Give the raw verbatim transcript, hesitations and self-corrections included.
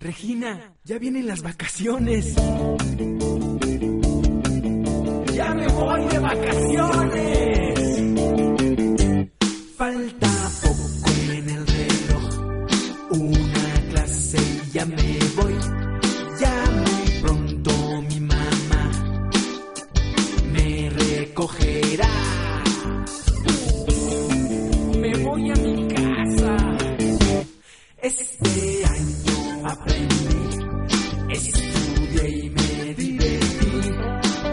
Regina, ya vienen las vacaciones. ¡Ya me voy de vacaciones! Falta poco en el reloj, una clase y ya me voy. Ya muy pronto mi mamá me recogerá. Me voy a mi casa. Es